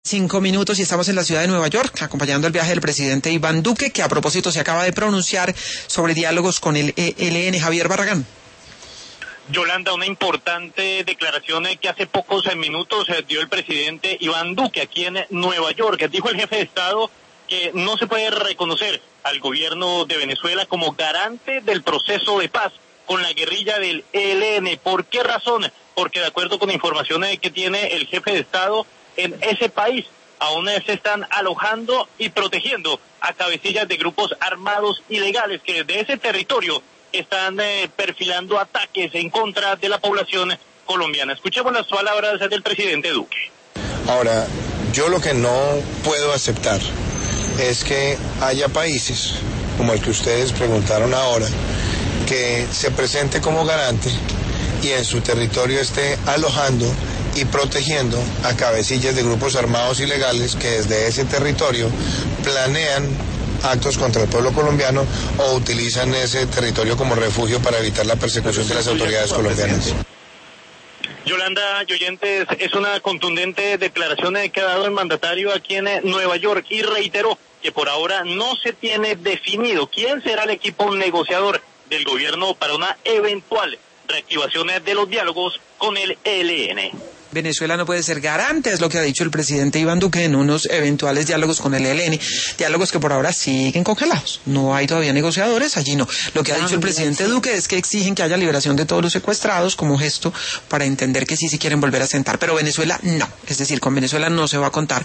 5 minutos y estamos en la ciudad de Nueva York, acompañando el viaje del presidente Iván Duque, que a propósito se acaba de pronunciar sobre diálogos con el ELN. Javier Barragán. Yolanda, una importante declaración que hace pocos minutos dio el presidente Iván Duque aquí en Nueva York. Dijo el jefe de Estado que no se puede reconocer al gobierno de Venezuela como garante del proceso de paz con la guerrilla del ELN. ¿Por qué razón? Porque de acuerdo con informaciones que tiene el jefe de Estado, en ese país aún se están alojando y protegiendo a cabecillas de grupos armados ilegales que desde ese territorio están perfilando ataques en contra de la población colombiana. Escuchemos las palabras del presidente Duque. Ahora, yo lo que no puedo aceptar es que haya países, como el que ustedes preguntaron ahora, que se presente como garante y en su territorio esté alojando y protegiendo a cabecillas de grupos armados ilegales que desde ese territorio planean actos contra el pueblo colombiano o utilizan ese territorio como refugio para evitar la persecución de las autoridades colombianas. Yolanda y oyentes, es una contundente declaración que ha dado el mandatario aquí en Nueva York y reiteró que por ahora no se tiene definido quién será el equipo negociador del gobierno para una eventual reactivación de los diálogos con el ELN. Venezuela no puede ser garante, es lo que ha dicho el presidente Iván Duque en unos eventuales diálogos con el ELN, diálogos que por ahora siguen congelados, no hay todavía negociadores, allí no. Lo que ha dicho el presidente Duque es que exigen que haya liberación de todos los secuestrados como gesto para entender que sí quieren volver a sentar, pero Venezuela no, es decir, con Venezuela no se va a contar